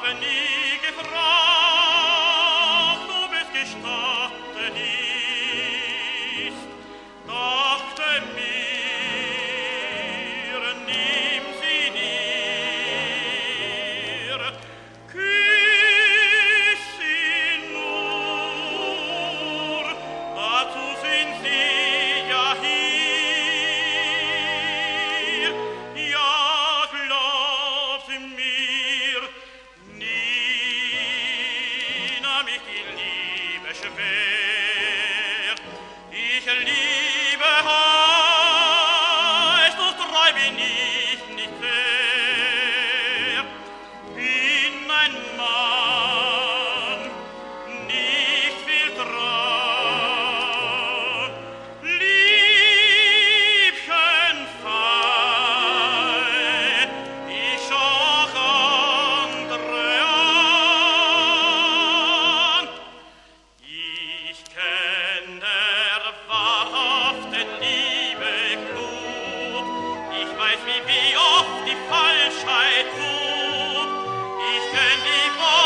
Wie oft die Falschheit tut, ich kenn die Worte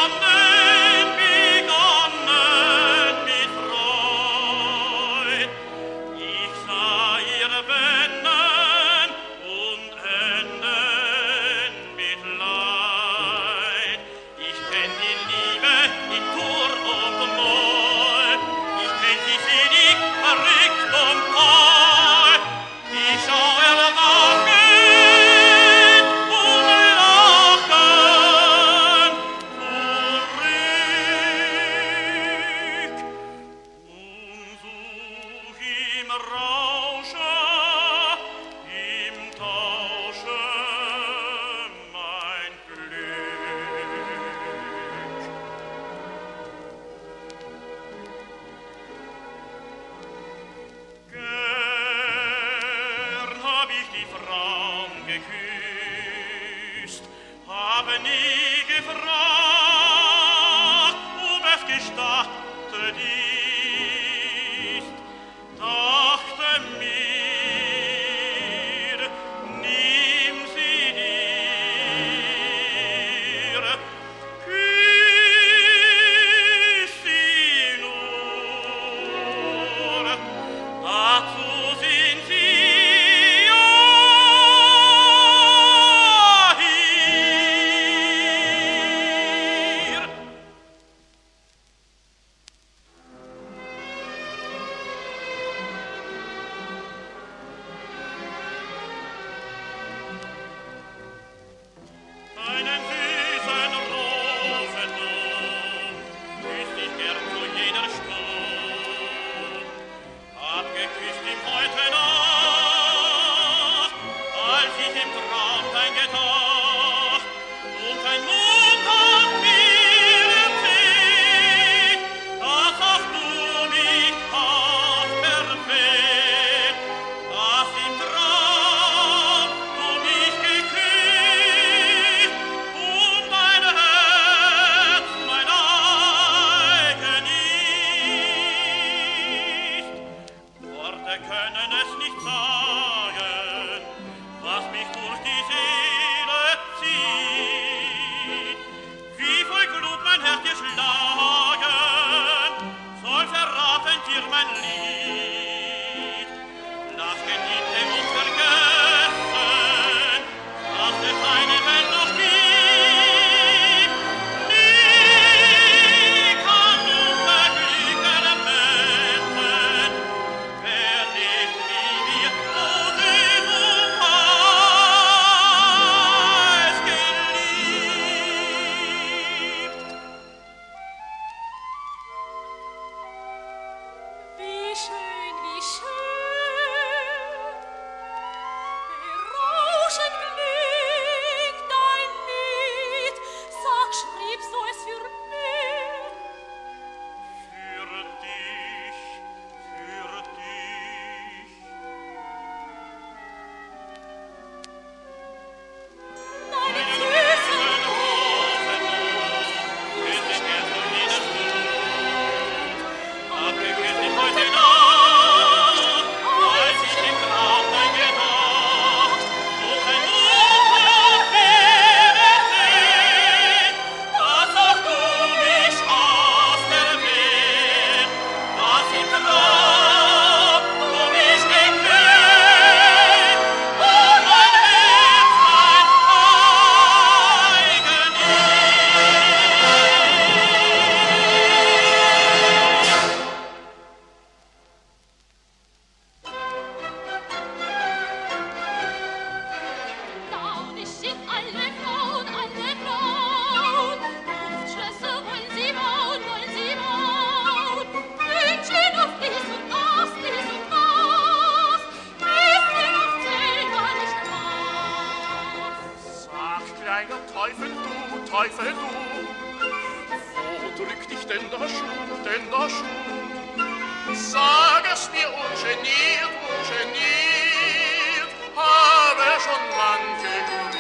drück dich denn da schon, denn da schon. Sag es mir ungeniert, ungeniert, habe schon manche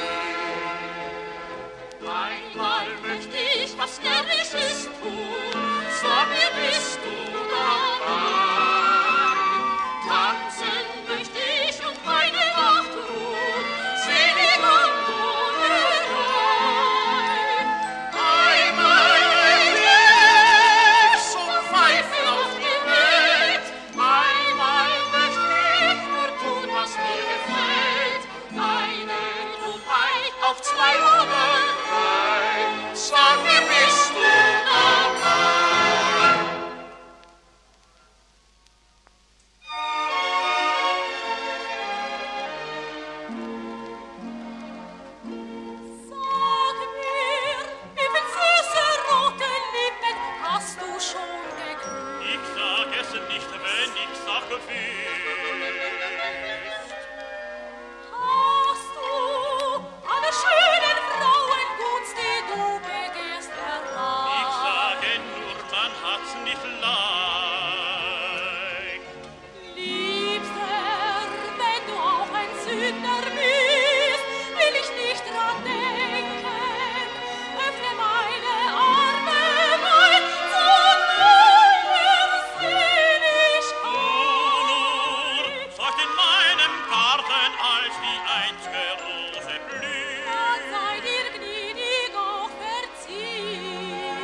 geliebt. Einmal möchte ich was Närrisches tun, sag mir, bist du dabei? Tanzen möchte ich und meine Nacht ruhen, selig an Donnerei. Einmal möchte ich zum Pfeifen auf die Welt, einmal möchte ich nur tun, was mir gefällt. Eine Dummheit auf zwei oder drei, sag mir, bist du dabei? Sag mir, wie viel süße rote Lippen hast du schon geküsst? Ich sag es nicht, wenn ich sag wüsst. Hast du alle schönen Frauen Gunst, die du begehrst, Ich erreicht? sage nur, man hat's nicht leicht. Liebster, wenn du auch ein Sünder bist, will ich nicht dran denken. Öffne meine Arme weit zu neuer Seligkeit. Sagt in meinem Garten, als die einzige Rose blüht. Dann sei dir gnädig auch verziehen.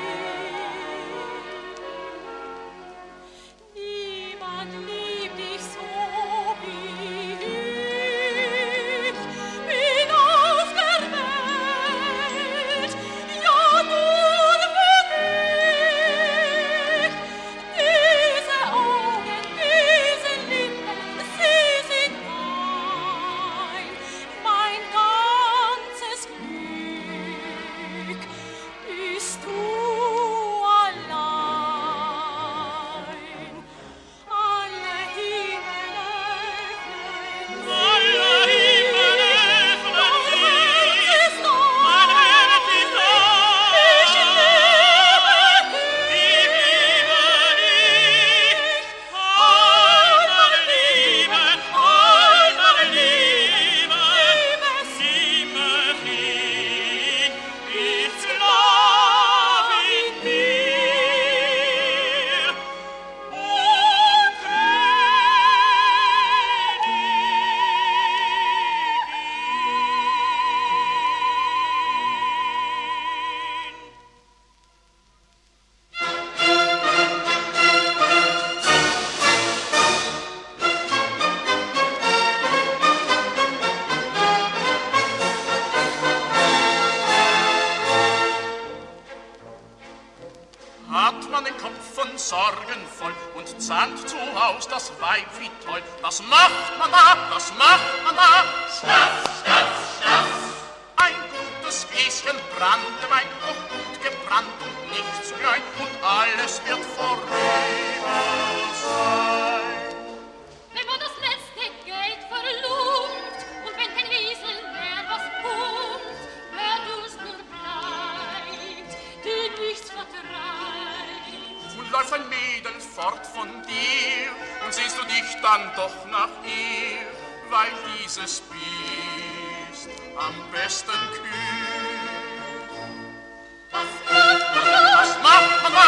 Niemand liebt dich so wie ich. Bin auf der Welt, ja nur für dich. Diese Augen, diese Lippen, sie sind mein ganzes Glück bist du allein. Alle Himmel öffnen Alle Himmel öffnen sich, ist mein Herz ist ich ich schlaf in dir und Königin. Hat man den Kopf von Sorgen voll und zahnt zu Haus das Weib wie toll. Was macht man da, was macht man da? Schnaps, Schnaps, Schnaps. Ein gutes Gläschen Branntwein, doch gut gebrannt und nicht zu klein, und alles wird vorüber sein. Wenn man das letzte Geld verlumpt und wenn kein Wiesel mehr was pumpt, wer du's nur bleibt, die nichts vertreibt. Und läuft ein Mädel fort von dir, und siehst du dich dann doch nach ihr, weil dieses Biest am besten kühlt. Was macht man da? Was macht man da?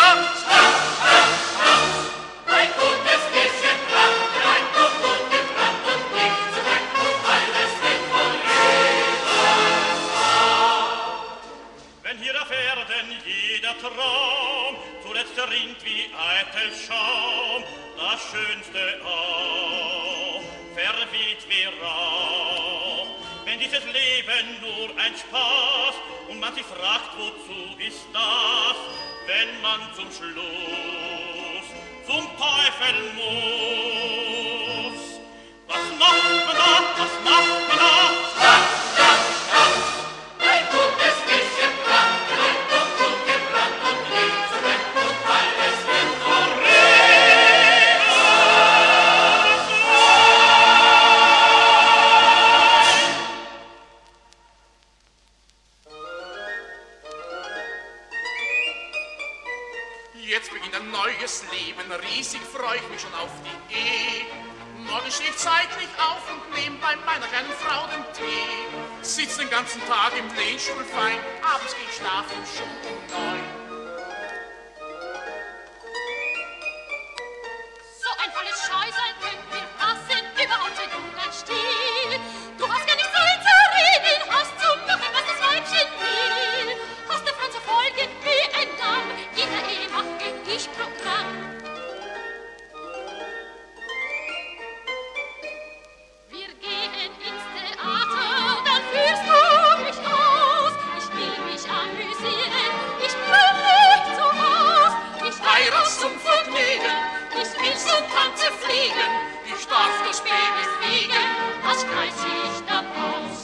Ein gutes Gläschen Branntwein, doch gut gebrannt und nicht zu klein, und alles wird vorüber. Wenn hier auf Erden jeder Traum zuletzt rinnt wie eitel Schaum, das Schönste auch verweht wie Rauch. Wenn dieses Leben nur ein Spaß und man sich fragt, wozu ist das, wenn man zum Schluss zum Teufel muss. Was macht man da, was macht man da? Ein gutes Gläschen Branntwein, doch gut gebrannt und nicht zu klein, und alles wird vorüber. Jetzt beginnt ein neues Leben, riesig freu ich mich schon auf die Ehe. Morgen steh ich zeitlich auf und nehm bei meiner kleinen Frau den Tee. Sitz den ganzen Tag im Lehnstuhl fein, abends geh ich schlafen schon um 9. So ein volles Scheusein könnt wir passen, überhaupt ein guter Stil. Du hast gar nicht Zeit zu reden, hast zu machen, was das Weibchen will. Hast der Frau zu folgen wie ein Damm, jeder Ehe mache ich Programm. Wir gehen ins Theater, dann führst du mich aus. Ich will mich amüsieren, ich bin nicht zu Haus. Ich Heirat zum Vergnügen, ich will zum Tanze fliegen. ich darf das Baby Wiegen, was kreis ich dann aus?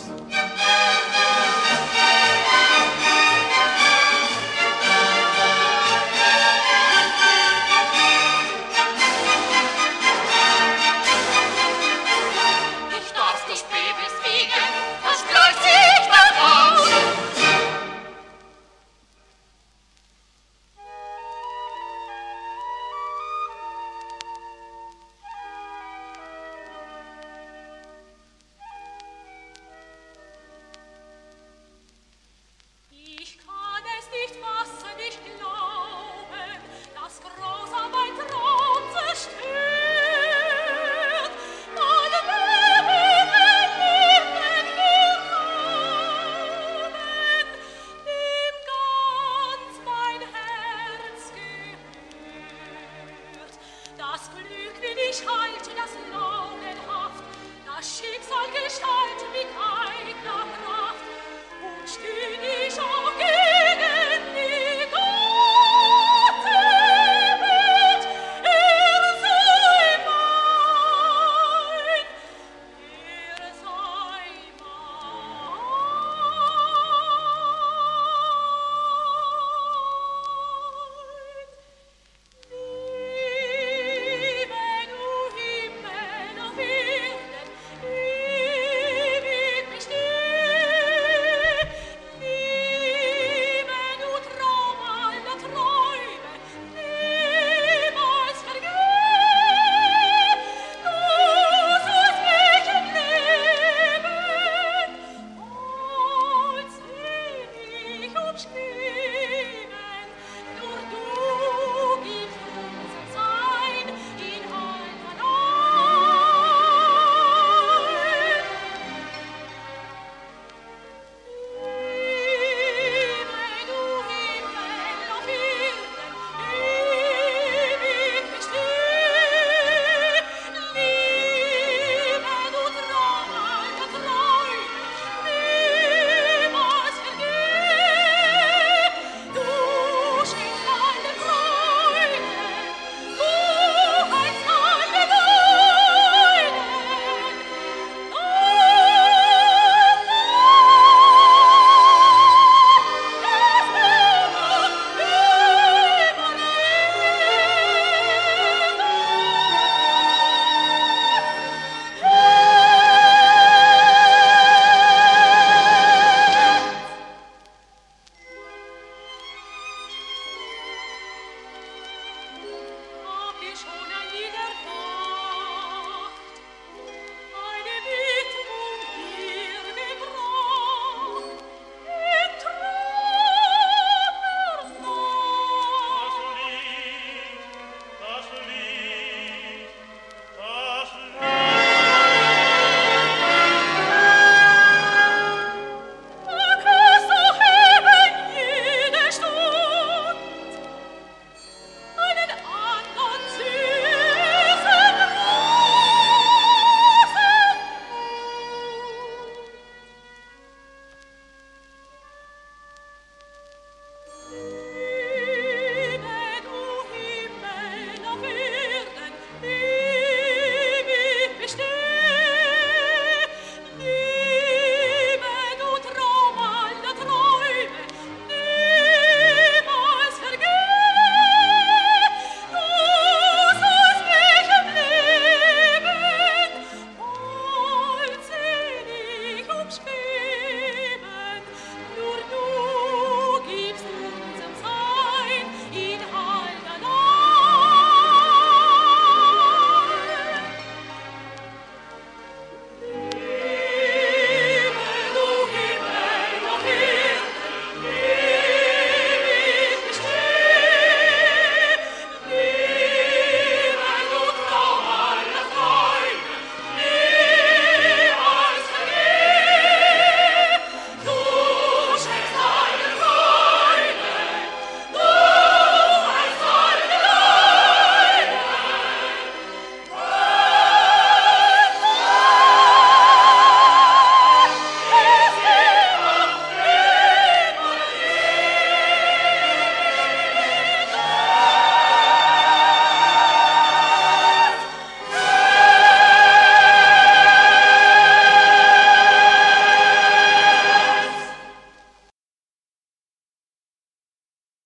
Ich darf das Baby Wiegen, was kreis ich dann aus? Ich kann es nicht fassen, nicht glauben, dass grausam ein Traum zerstört. Meine Leben wir Rahmen, dem ganz mein Herz gehört. Das Glück will ich halten,